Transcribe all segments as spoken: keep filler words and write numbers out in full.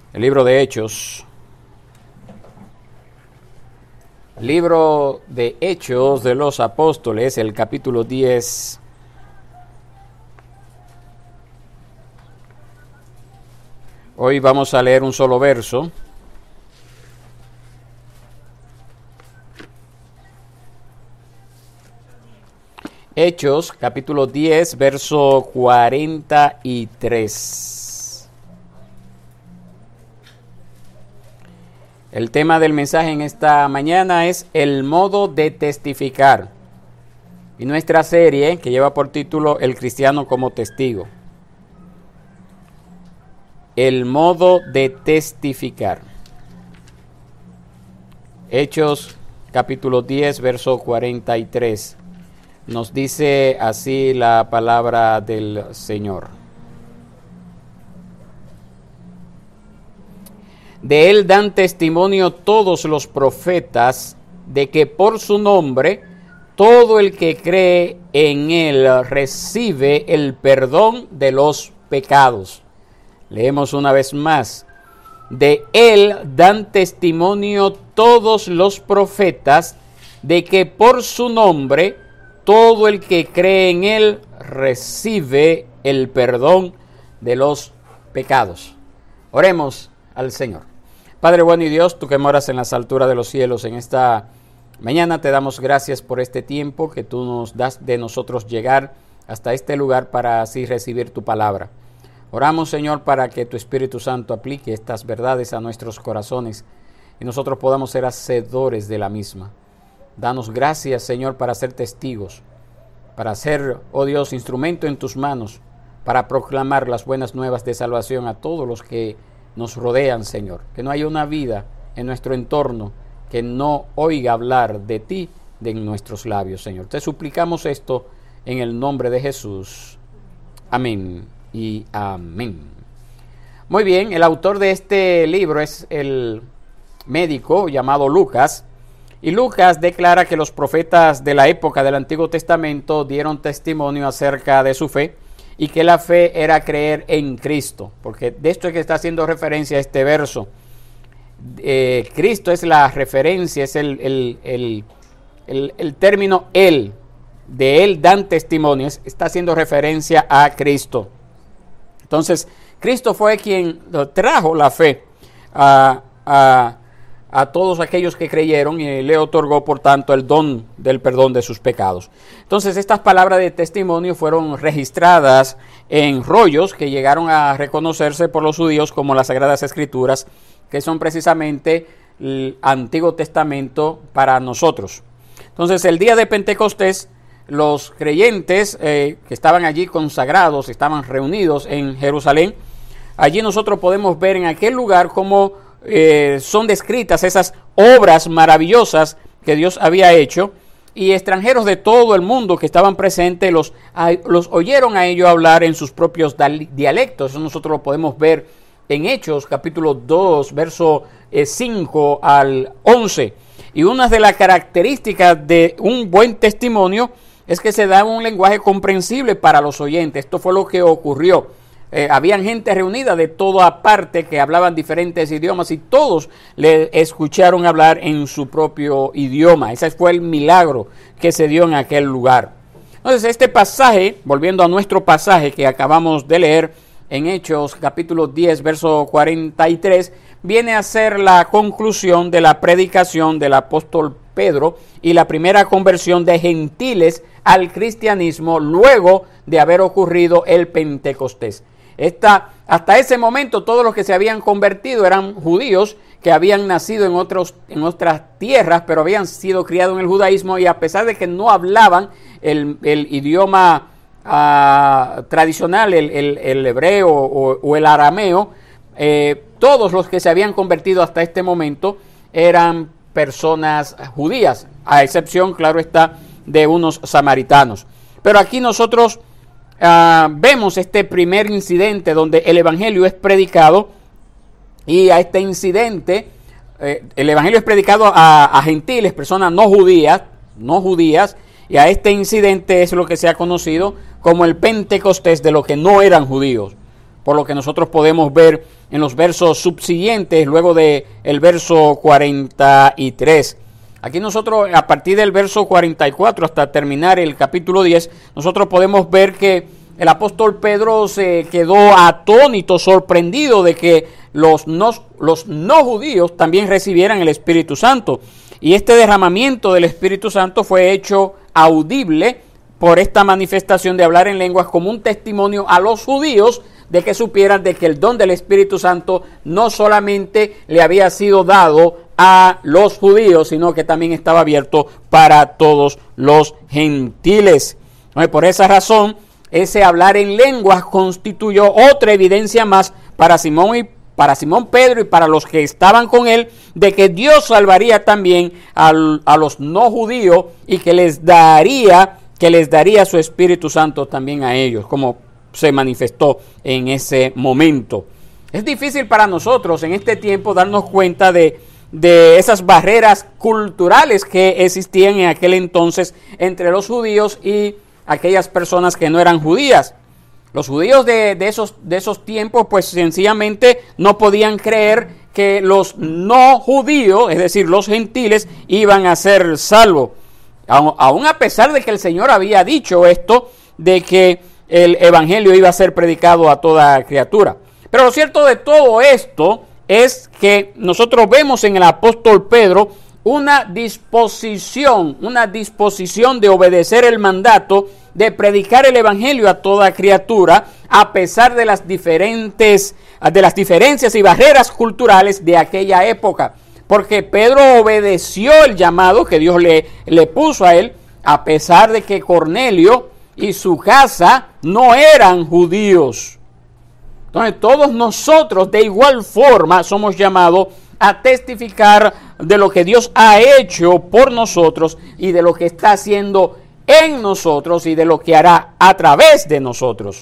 El libro de Hechos. Libro de Hechos de los Apóstoles, el capítulo diez. Hoy vamos a leer un solo verso. Hechos, capítulo diez, verso cuarenta y tres. El tema del mensaje en esta mañana es el modo de testificar. Y nuestra serie, que lleva por título El cristiano como testigo. El modo de testificar. Hechos, capítulo diez, verso cuarenta y tres. Nos dice así la palabra del Señor. De él dan testimonio todos los profetas de que por su nombre todo el que cree en él recibe el perdón de los pecados. Leemos una vez más. De él dan testimonio todos los profetas de que por su nombre todo el que cree en él recibe el perdón de los pecados. Oremos al Señor. Padre bueno y Dios, tú que moras en las alturas de los cielos, en esta mañana te damos gracias por este tiempo que tú nos das de nosotros llegar hasta este lugar para así recibir tu palabra. Oramos, Señor, para que tu Espíritu Santo aplique estas verdades a nuestros corazones y nosotros podamos ser hacedores de la misma. Danos gracias, Señor, para ser testigos, para ser, oh Dios, instrumento en tus manos, para proclamar las buenas nuevas de salvación a todos los que nos rodean, Señor. Que no haya una vida en nuestro entorno que no oiga hablar de ti de nuestros labios, Señor. Te suplicamos esto en el nombre de Jesús. Amén y amén. Muy bien, el autor de este libro es el médico llamado Lucas. Y Lucas declara que los profetas de la época del Antiguo Testamento dieron testimonio acerca de su fe y que la fe era creer en Cristo, porque de esto es que está haciendo referencia a este verso. Eh, Cristo es la referencia, es el, el, el, el, el término Él, de Él dan testimonio, está haciendo referencia a Cristo. Entonces, Cristo fue quien trajo la fe a, a a todos aquellos que creyeron y le otorgó, por tanto, el don del perdón de sus pecados. Entonces, estas palabras de testimonio fueron registradas en rollos que llegaron a reconocerse por los judíos como las Sagradas Escrituras, que son precisamente el Antiguo Testamento para nosotros. Entonces, el día de Pentecostés, los creyentes eh, que estaban allí consagrados, estaban reunidos en Jerusalén, allí nosotros podemos ver en aquel lugar cómo Eh, son descritas esas obras maravillosas que Dios había hecho, y extranjeros de todo el mundo que estaban presentes los, a, los oyeron a ellos hablar en sus propios dialectos. Eso nosotros lo podemos ver en Hechos capítulo dos, verso eh, cinco al once. Y una de las características de un buen testimonio es que se da un lenguaje comprensible para los oyentes. Esto fue lo que ocurrió. Eh, habían gente reunida de toda parte que hablaban diferentes idiomas y todos le escucharon hablar en su propio idioma. Ese fue el milagro que se dio en aquel lugar. Entonces, este pasaje, volviendo a nuestro pasaje que acabamos de leer en Hechos capítulo diez, verso cuarenta y tres, viene a ser la conclusión de la predicación del apóstol Pedro y la primera conversión de gentiles al cristianismo luego de haber ocurrido el Pentecostés. Esta, hasta ese momento todos los que se habían convertido eran judíos que habían nacido en, otros, en otras tierras, pero habían sido criados en el judaísmo, y a pesar de que no hablaban el, el idioma uh, tradicional, el, el, el hebreo o, o el arameo, eh, todos los que se habían convertido hasta este momento eran personas judías, a excepción, claro está, de unos samaritanos. Pero aquí nosotros Uh, vemos este primer incidente donde el evangelio es predicado, y a este incidente eh, el evangelio es predicado a, a gentiles, personas no judías, no judías, y a este incidente es lo que se ha conocido como el Pentecostés de los que no eran judíos. por lo que nosotros podemos ver en los versos subsiguientes, luego del verso cuarenta y tres. Aquí nosotros, a partir del verso cuarenta y cuatro hasta terminar el capítulo diez, nosotros podemos ver que el apóstol Pedro se quedó atónito, sorprendido de que los no, los no judíos también recibieran el Espíritu Santo. Y este derramamiento del Espíritu Santo fue hecho audible por esta manifestación de hablar en lenguas como un testimonio a los judíos de que supieran de que el don del Espíritu Santo no solamente le había sido dado a los judíos, sino que también estaba abierto para todos los gentiles. Por esa razón, ese hablar en lenguas constituyó otra evidencia más para Simón y para Simón Pedro y para los que estaban con él, de que Dios salvaría también al, a los no judíos y que les daría, que les daría su Espíritu Santo también a ellos, como se manifestó en ese momento. Es difícil para nosotros en este tiempo darnos cuenta de, de esas barreras culturales que existían en aquel entonces entre los judíos y aquellas personas que no eran judías. Los judíos de, de, esos, de esos tiempos pues sencillamente no podían creer que los no judíos, es decir, los gentiles, iban a ser salvos. Aún a pesar de que el Señor había dicho esto, de que el evangelio iba a ser predicado a toda criatura. Pero lo cierto de todo esto es que nosotros vemos en el apóstol Pedro una disposición, una disposición de obedecer el mandato de predicar el evangelio a toda criatura, a pesar de las diferentes, de las diferencias y barreras culturales de aquella época. Porque Pedro obedeció el llamado que Dios le, le puso a él, a pesar de que Cornelio y su casa no eran judíos. Entonces todos nosotros de igual forma somos llamados a testificar de lo que Dios ha hecho por nosotros y de lo que está haciendo en nosotros y de lo que hará a través de nosotros.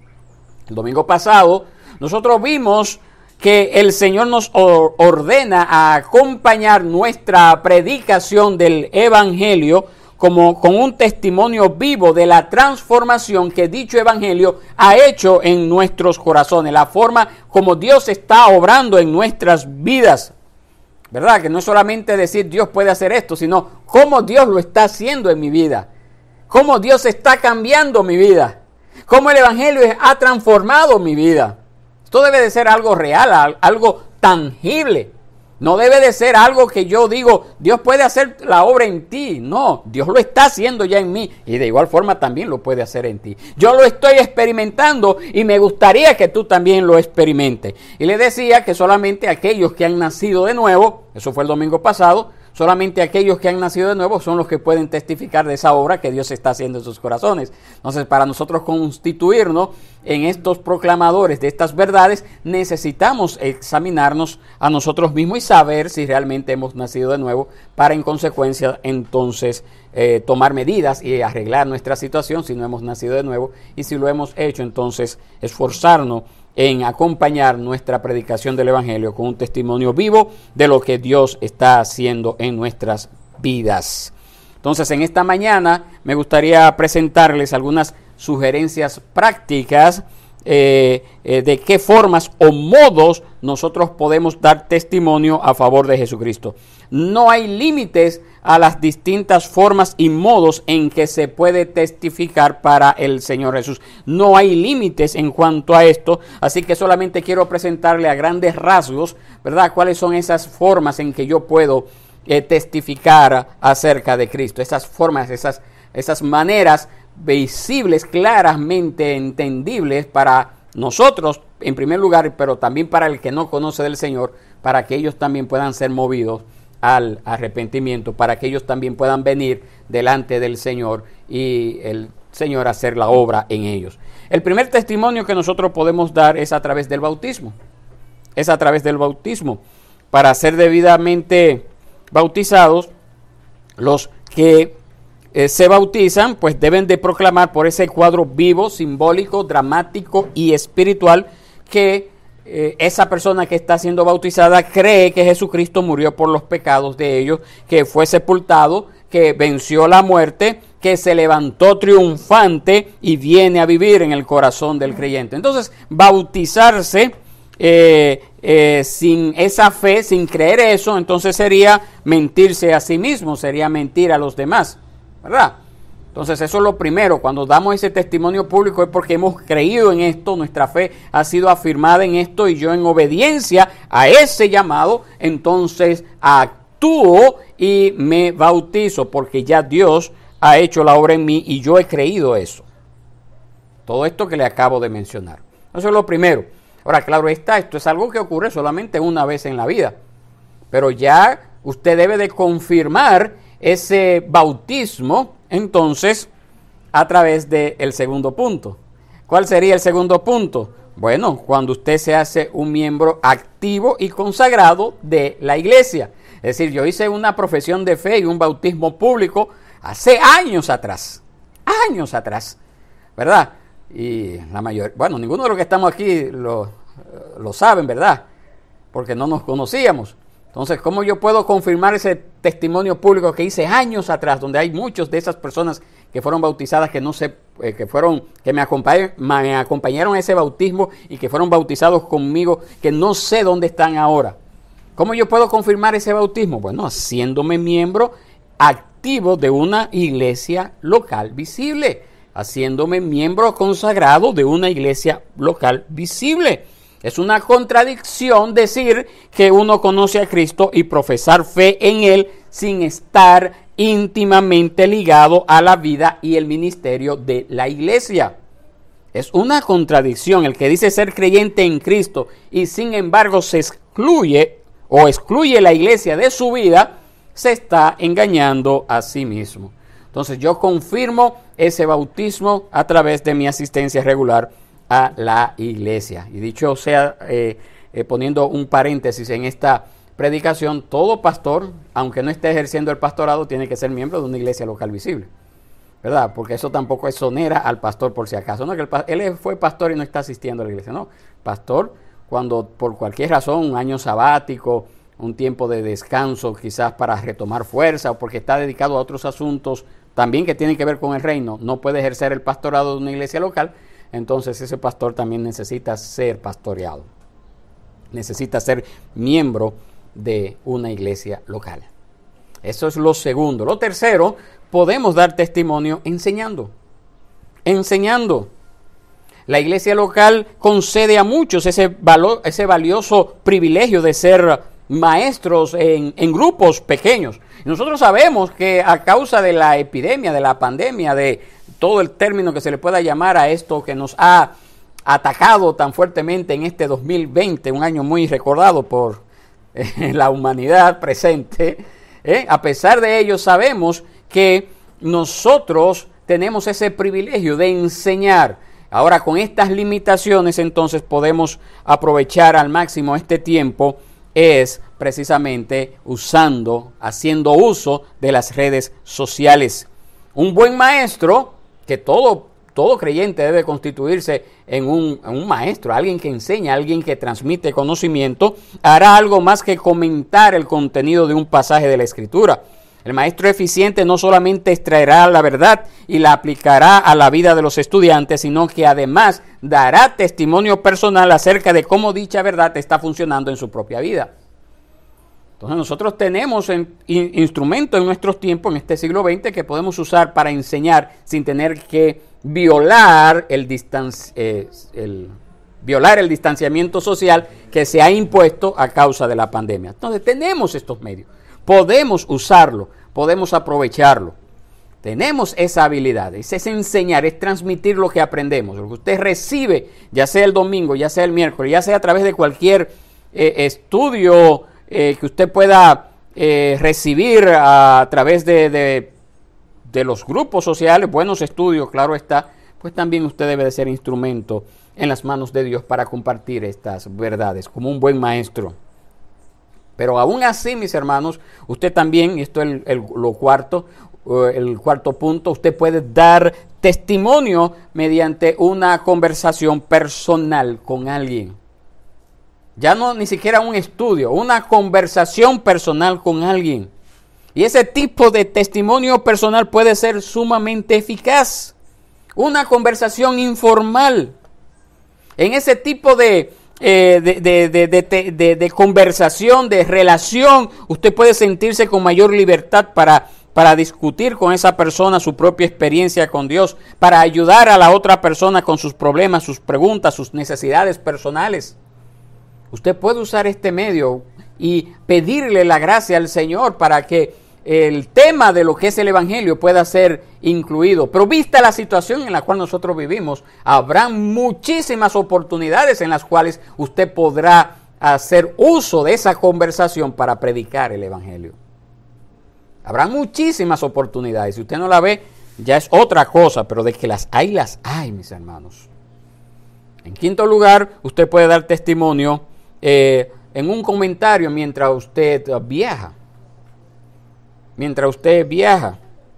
El domingo pasado nosotros vimos que el Señor nos ordena a acompañar nuestra predicación del evangelio como con un testimonio vivo de la transformación que dicho evangelio ha hecho en nuestros corazones, la forma como Dios está obrando en nuestras vidas, ¿verdad? Que no es solamente decir Dios puede hacer esto, sino cómo Dios lo está haciendo en mi vida, cómo Dios está cambiando mi vida, cómo el evangelio ha transformado mi vida. Esto debe de ser algo real, algo tangible. No debe de ser algo que yo digo, Dios puede hacer la obra en ti. No, Dios lo está haciendo ya en mí y de igual forma también lo puede hacer en ti. Yo lo estoy experimentando y me gustaría que tú también lo experimentes. Y le decía que solamente aquellos que han nacido de nuevo, eso fue el domingo pasado, solamente aquellos que han nacido de nuevo son los que pueden testificar de esa obra que Dios está haciendo en sus corazones. Entonces, para nosotros constituirnos en estos proclamadores de estas verdades, necesitamos examinarnos a nosotros mismos y saber si realmente hemos nacido de nuevo, para en consecuencia entonces eh, tomar medidas y arreglar nuestra situación si no hemos nacido de nuevo, y si lo hemos hecho, entonces esforzarnos en acompañar nuestra predicación del evangelio con un testimonio vivo de lo que Dios está haciendo en nuestras vidas. Entonces, en esta mañana me gustaría presentarles algunas sugerencias prácticas eh, eh, de qué formas o modos nosotros podemos dar testimonio a favor de Jesucristo. No hay límites a las distintas formas y modos en que se puede testificar para el Señor Jesús. No hay límites en cuanto a esto, así que solamente quiero presentarle a grandes rasgos, ¿verdad?, cuáles son esas formas en que yo puedo eh, testificar acerca de Cristo. Esas formas, esas, esas maneras visibles, claramente entendibles para nosotros en primer lugar, pero también para el que no conoce del Señor, para que ellos también puedan ser movidos al arrepentimiento, para que ellos también puedan venir delante del Señor y el Señor hacer la obra en ellos. El primer testimonio que nosotros podemos dar es a través del bautismo. Es a través del bautismo. Para ser debidamente bautizados, los que eh, se bautizan, pues deben de proclamar por ese cuadro vivo, simbólico, dramático y espiritual que eh, esa persona que está siendo bautizada cree que Jesucristo murió por los pecados de ellos, que fue sepultado, que venció la muerte, que se levantó triunfante y viene a vivir en el corazón del creyente. Entonces, bautizarse eh, eh, sin esa fe, sin creer eso, entonces sería mentirse a sí mismo, sería mentir a los demás, ¿verdad? Entonces eso es lo primero, cuando damos ese testimonio público es porque hemos creído en esto, nuestra fe ha sido afirmada en esto y yo en obediencia a ese llamado, entonces actúo y me bautizo porque ya Dios ha hecho la obra en mí y yo he creído eso. Todo esto que le acabo de mencionar. Eso es lo primero. Ahora, claro está, esto es algo que ocurre solamente una vez en la vida, pero ya usted debe de confirmar ese bautismo entonces a través del segundo punto. ¿Cuál sería el segundo punto? Bueno, cuando usted se hace un miembro activo y consagrado de la iglesia. Es decir, yo hice una profesión de fe y un bautismo público hace años atrás, años atrás, ¿verdad? Y la mayoría, bueno, ninguno de los que estamos aquí lo, lo saben, ¿verdad? Porque no nos conocíamos. Entonces, ¿cómo yo puedo confirmar ese testimonio público que hice años atrás, donde hay muchos de esas personas que fueron bautizadas, que no sé, eh, que fueron, que me acompañaron, me acompañaron a ese bautismo y que fueron bautizados conmigo, que no sé dónde están ahora? ¿Cómo yo puedo confirmar ese bautismo? Bueno, haciéndome miembro activo de una iglesia local visible, haciéndome miembro consagrado de una iglesia local visible. Es una contradicción decir que uno conoce a Cristo y profesar fe en Él sin estar íntimamente ligado a la vida y el ministerio de la iglesia. Es una contradicción el que dice ser creyente en Cristo y sin embargo se excluye o excluye la iglesia de su vida, se está engañando a sí mismo. Entonces yo confirmo ese bautismo a través de mi asistencia regular a la iglesia. Y dicho sea, eh, eh, poniendo un paréntesis en esta predicación, todo pastor, aunque no esté ejerciendo el pastorado, tiene que ser miembro de una iglesia local visible, ¿verdad? Porque eso tampoco exonera al pastor por si acaso. No que el, él fue pastor y no está asistiendo a la iglesia. No, pastor, cuando por cualquier razón, un año sabático, un tiempo de descanso, quizás para retomar fuerza o porque está dedicado a otros asuntos también que tienen que ver con el reino, no puede ejercer el pastorado de una iglesia local, entonces ese pastor también necesita ser pastoreado, necesita ser miembro de una iglesia local. Eso es lo segundo. Lo tercero, podemos dar testimonio enseñando, enseñando. La iglesia local concede a muchos ese, valor, ese valioso privilegio de ser maestros en, en grupos pequeños. Nosotros sabemos que a causa de la epidemia, de la pandemia, de todo el término que se le pueda llamar a esto que nos ha atacado tan fuertemente en este dos mil veinte, un año muy recordado por eh, la humanidad presente, ¿eh? A pesar de ello sabemos que nosotros tenemos ese privilegio de enseñar. Ahora, con estas limitaciones, entonces podemos aprovechar al máximo este tiempo, es precisamente usando, haciendo uso de las redes sociales. Un buen maestro, que todo, todo creyente debe constituirse en un, en un maestro, alguien que enseña, alguien que transmite conocimiento, hará algo más que comentar el contenido de un pasaje de la Escritura. El maestro eficiente no solamente extraerá la verdad y la aplicará a la vida de los estudiantes, sino que además dará testimonio personal acerca de cómo dicha verdad está funcionando en su propia vida. Entonces nosotros tenemos en, in, instrumentos en nuestros tiempos, en este siglo veinte, que podemos usar para enseñar sin tener que violar el, distanci- eh, el, violar el distanciamiento social que se ha impuesto a causa de la pandemia. Entonces tenemos estos medios. Podemos usarlo, podemos aprovecharlo. Tenemos esa habilidad, es, es enseñar, es transmitir lo que aprendemos. Lo que usted recibe, ya sea el domingo, ya sea el miércoles, ya sea a través de cualquier eh, estudio eh, que usted pueda eh, recibir a, a través de, de, de los grupos sociales, buenos estudios, claro está, pues también usted debe de ser instrumento en las manos de Dios para compartir estas verdades, como un buen maestro. Pero aún así, mis hermanos, usted también, y esto es el, el, lo cuarto, el cuarto punto, usted puede dar testimonio mediante una conversación personal con alguien. Ya no ni siquiera un estudio, una conversación personal con alguien. Y ese tipo de testimonio personal puede ser sumamente eficaz. Una conversación informal. En ese tipo de, eh, de, de, de, de, de, de conversación, de relación, usted puede sentirse con mayor libertad para, para discutir con esa persona su propia experiencia con Dios, para ayudar a la otra persona con sus problemas, sus preguntas, sus necesidades personales. Usted puede usar este medio y pedirle la gracia al Señor para que el tema de lo que es el Evangelio pueda ser incluido. Pero vista la situación en la cual nosotros vivimos, habrá muchísimas oportunidades en las cuales usted podrá hacer uso de esa conversación para predicar el Evangelio. Habrá muchísimas oportunidades. Si usted no la ve, ya es otra cosa, pero de que las hay, las hay, mis hermanos. En quinto lugar, usted puede dar testimonio eh, en un comentario mientras usted uh, viaja. Mientras usted viaja.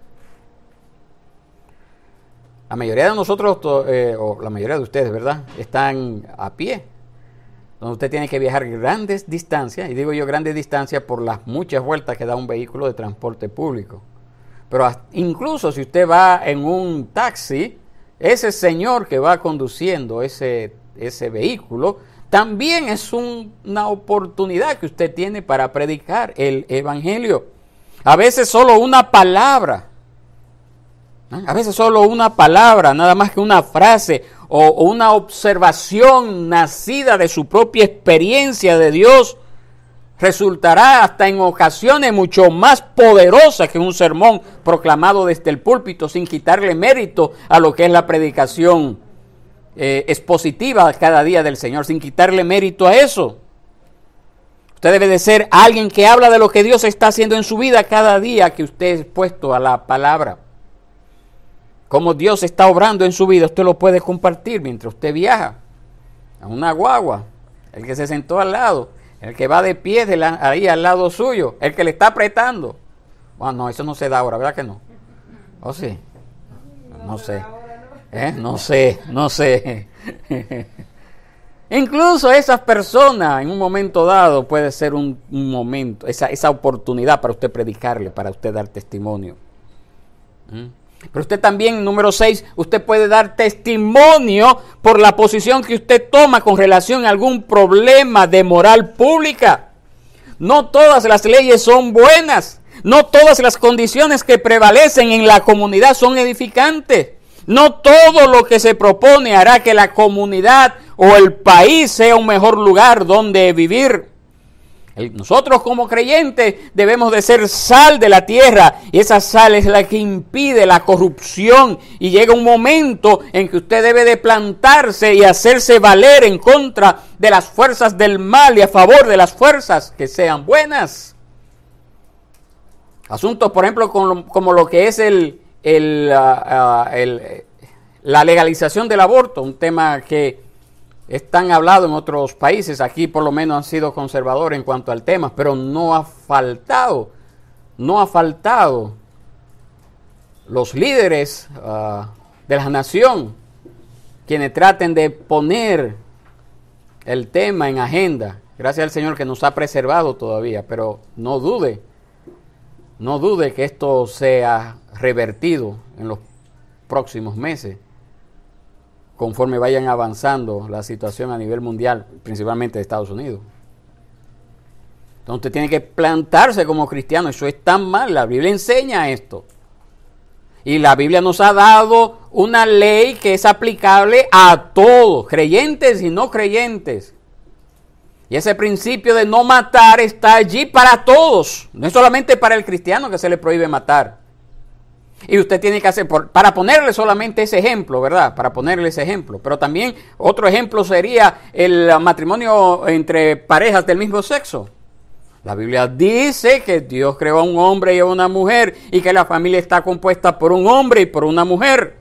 La mayoría de nosotros, eh, o la mayoría de ustedes, ¿verdad?, están a pie. Donde usted tiene que viajar grandes distancias, y digo yo grandes distancias por las muchas vueltas que da un vehículo de transporte público. Pero incluso si usted va en un taxi, ese señor que va conduciendo ese, ese vehículo, también es un, una oportunidad que usted tiene para predicar el Evangelio. A veces solo una palabra, ¿eh? a veces solo una palabra, nada más que una frase o, o una observación nacida de su propia experiencia de Dios, resultará hasta en ocasiones mucho más poderosa que un sermón proclamado desde el púlpito, sin quitarle mérito a lo que es la predicación eh, expositiva cada día del Señor, sin quitarle mérito a eso. Usted debe de ser alguien que habla de lo que Dios está haciendo en su vida cada día que usted es expuesto a la palabra. Cómo Dios está obrando en su vida, usted lo puede compartir mientras usted viaja. A una guagua, el que se sentó al lado, el que va de pie de la, ahí al lado suyo, el que le está apretando. Bueno, no, eso no se da ahora, ¿verdad que no? ¿O sí? No sé. ¿Eh? No sé, no sé. Incluso esas personas en un momento dado puede ser un, un momento, esa, esa oportunidad para usted predicarle, para usted dar testimonio. ¿Mm? Pero usted también, número seis, usted puede dar testimonio por la posición que usted toma con relación a algún problema de moral pública. No todas las leyes son buenas, no todas las condiciones que prevalecen en la comunidad son edificantes. No todo lo que se propone hará que la comunidad o el país sea un mejor lugar donde vivir. Nosotros como creyentes debemos de ser sal de la tierra, y esa sal es la que impide la corrupción, y llega un momento en que usted debe de plantarse y hacerse valer en contra de las fuerzas del mal y a favor de las fuerzas que sean buenas. Asuntos, por ejemplo, como, como lo que es el El, uh, uh, el, la legalización del aborto, un tema que es tan hablado en otros países. Aquí por lo menos han sido conservadores en cuanto al tema, pero no ha faltado, no ha faltado los líderes uh, de la nación quienes traten de poner el tema en agenda. Gracias al Señor que nos ha preservado todavía, pero no dude, no dude que esto sea revertido en los próximos meses, conforme vayan avanzando la situación a nivel mundial, principalmente de Estados Unidos. Entonces usted tiene que plantarse como cristiano. Eso es tan mal, la Biblia enseña esto. Y la Biblia nos ha dado una ley que es aplicable a todos, creyentes y no creyentes. Y ese principio de no matar está allí para todos, no es solamente para el cristiano que se le prohíbe matar. Y usted tiene que hacer, por, para ponerle solamente ese ejemplo, ¿verdad? Para ponerle ese ejemplo. Pero también otro ejemplo sería el matrimonio entre parejas del mismo sexo. La Biblia dice que Dios creó a un hombre y a una mujer, y que la familia está compuesta por un hombre y por una mujer.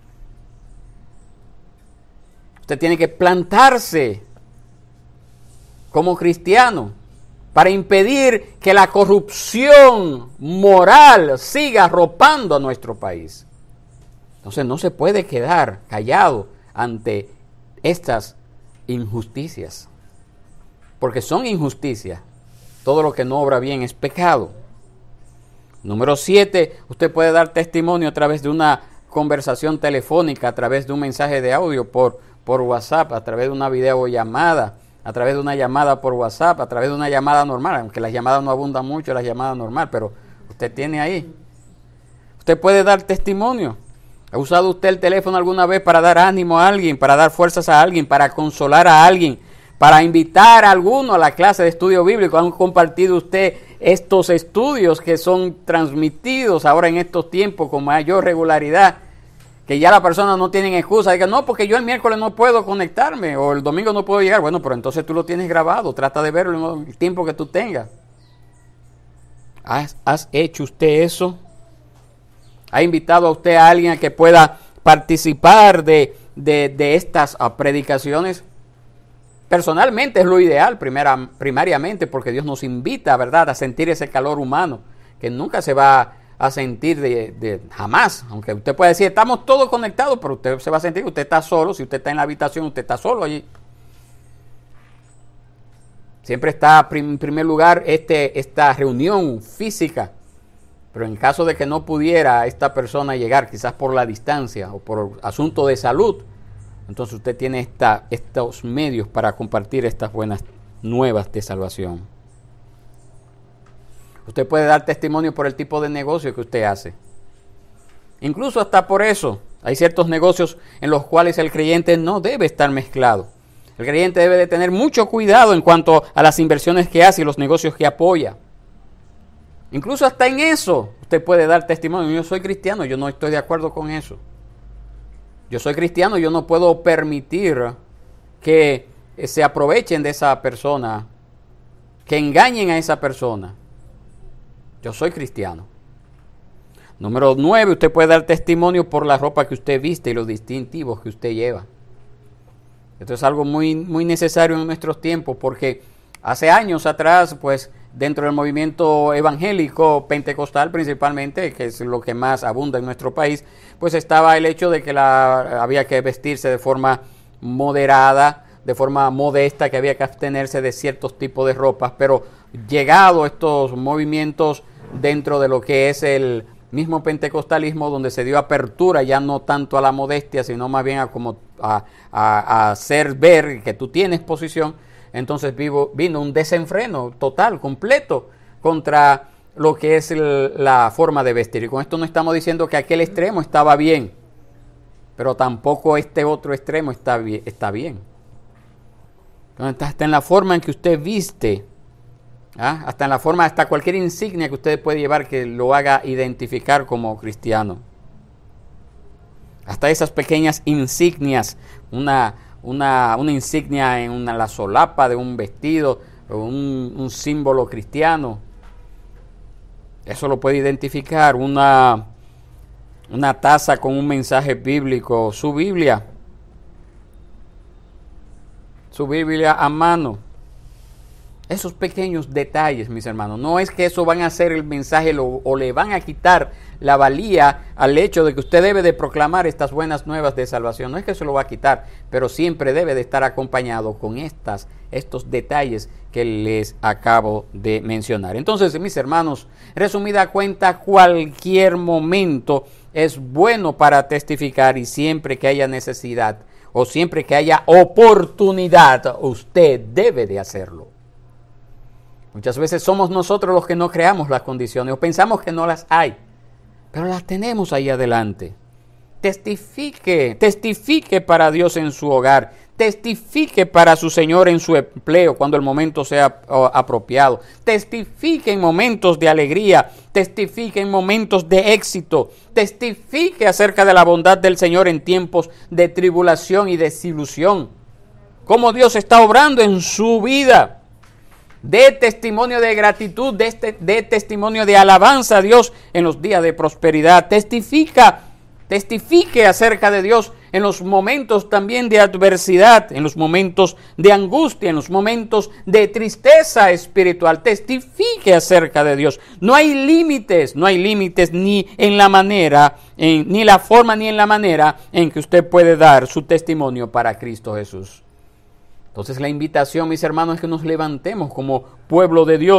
Usted tiene que plantarse como cristiano para impedir que la corrupción moral siga arropando a nuestro país. Entonces no se puede quedar callado ante estas injusticias, porque son injusticias. Todo lo que no obra bien es pecado. Número siete, usted puede dar testimonio a través de una conversación telefónica, a través de un mensaje de audio por, por WhatsApp, a través de una videollamada, a través de una llamada por WhatsApp, a través de una llamada normal, aunque las llamadas no abundan mucho, las llamadas normal, pero usted tiene ahí. Usted puede dar testimonio. ¿Ha usado usted el teléfono alguna vez para dar ánimo a alguien, para dar fuerzas a alguien, para consolar a alguien, para invitar a alguno a la clase de estudio bíblico? ¿Han compartido usted estos estudios que son transmitidos ahora en estos tiempos con mayor regularidad? Que ya la persona no tiene excusa, diga, no, porque yo el miércoles no puedo conectarme o el domingo no puedo llegar. Bueno, pero entonces tú lo tienes grabado, trata de verlo en el tiempo que tú tengas. ¿Has, has hecho usted eso? ¿Ha invitado a usted a alguien a que pueda participar de, de, de estas uh, predicaciones? Personalmente es lo ideal, primera, primariamente, porque Dios nos invita, ¿verdad?, a sentir ese calor humano, que nunca se va a sentir de, de jamás. Aunque usted puede decir, estamos todos conectados, pero usted se va a sentir que usted está solo. Si usted está en la habitación, usted está solo allí. Siempre está en primer lugar este, esta reunión física. Pero en caso de que no pudiera esta persona llegar, quizás por la distancia o por asunto de salud, entonces usted tiene esta, estos medios para compartir estas buenas nuevas de salvación. Usted puede dar testimonio por el tipo de negocio que usted hace. Incluso hasta por eso, hay ciertos negocios en los cuales el creyente no debe estar mezclado. El creyente debe de tener mucho cuidado en cuanto a las inversiones que hace y los negocios que apoya. Incluso hasta en eso usted puede dar testimonio. Yo soy cristiano, yo no estoy de acuerdo con eso. Yo soy cristiano, yo no puedo permitir que se aprovechen de esa persona, que engañen a esa persona. Yo soy cristiano. Número nueve, usted puede dar testimonio por la ropa que usted viste y los distintivos que usted lleva. Esto es algo muy, muy necesario en nuestros tiempos, porque hace años atrás, pues, dentro del movimiento evangélico pentecostal principalmente, que es lo que más abunda en nuestro país, pues estaba el hecho de que la, había que vestirse de forma moderada, de forma modesta, que había que abstenerse de ciertos tipos de ropas, pero llegado estos movimientos dentro de lo que es el mismo pentecostalismo, donde se dio apertura ya no tanto a la modestia, sino más bien a, como a, a, a hacer ver que tú tienes posición, entonces vivo, vino un desenfreno total, completo, contra lo que es el, la forma de vestir. Y con esto no estamos diciendo que aquel extremo estaba bien, pero tampoco este otro extremo está bien. Está bien. Entonces, hasta en la forma en que usted viste, ¿ah? hasta en la forma, hasta cualquier insignia que usted puede llevar que lo haga identificar como cristiano. Hasta esas pequeñas insignias, una... Una, una insignia en una, la solapa de un vestido, un, un símbolo cristiano. Eso lo puede identificar. Una, una taza con un mensaje bíblico, su Biblia. Su Biblia a mano. Esos pequeños detalles, mis hermanos, no es que eso van a hacer el mensaje lo, o le van a quitar la valía al hecho de que usted debe de proclamar estas buenas nuevas de salvación. No es que eso lo va a quitar, pero siempre debe de estar acompañado con estas, estos detalles que les acabo de mencionar. Entonces, mis hermanos, resumida cuenta, cualquier momento es bueno para testificar, y siempre que haya necesidad o siempre que haya oportunidad, usted debe de hacerlo. Muchas veces somos nosotros los que no creamos las condiciones o pensamos que no las hay, pero las tenemos ahí adelante. Testifique, testifique para Dios en su hogar, testifique para su Señor en su empleo cuando el momento sea oh, apropiado, testifique en momentos de alegría, testifique en momentos de éxito, testifique acerca de la bondad del Señor en tiempos de tribulación y desilusión, cómo Dios está obrando en su vida. De testimonio de gratitud, de, este, de testimonio de alabanza a Dios en los días de prosperidad. Testifica, testifique acerca de Dios en los momentos también de adversidad, en los momentos de angustia, en los momentos de tristeza espiritual. Testifique acerca de Dios. No hay límites, no hay límites ni en la manera, en, ni la forma ni en la manera en que usted puede dar su testimonio para Cristo Jesús. Entonces la invitación, mis hermanos, es que nos levantemos como pueblo de Dios,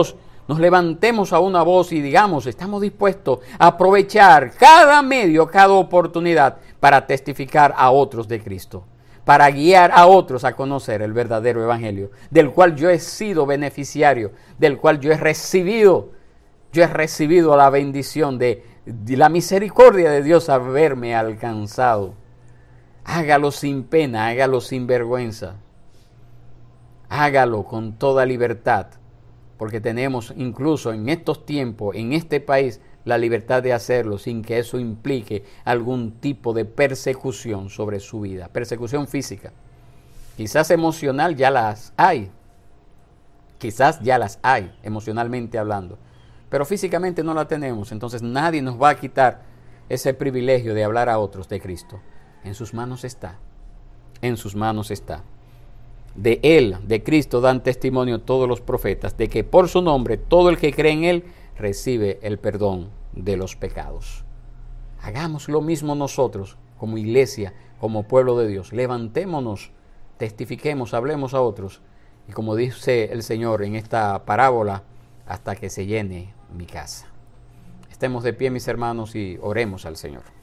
nos levantemos a una voz y digamos, estamos dispuestos a aprovechar cada medio, cada oportunidad para testificar a otros de Cristo, para guiar a otros a conocer el verdadero evangelio, del cual yo he sido beneficiario, del cual yo he recibido, yo he recibido la bendición de, de la misericordia de Dios haberme alcanzado. Hágalo sin pena, hágalo sin vergüenza, hágalo con toda libertad, porque tenemos incluso en estos tiempos, en este país, la libertad de hacerlo sin que eso implique algún tipo de persecución sobre su vida, persecución física. Quizás emocional ya las hay, quizás ya las hay, emocionalmente hablando, pero físicamente no la tenemos, entonces nadie nos va a quitar ese privilegio de hablar a otros de Cristo. En sus manos está, en sus manos está. De Él, de Cristo, dan testimonio todos los profetas, de que por su nombre todo el que cree en Él recibe el perdón de los pecados. Hagamos lo mismo nosotros, como iglesia, como pueblo de Dios. Levantémonos, testifiquemos, hablemos a otros. Y como dice el Señor en esta parábola, hasta que se llene mi casa. Estemos de pie, mis hermanos, y oremos al Señor.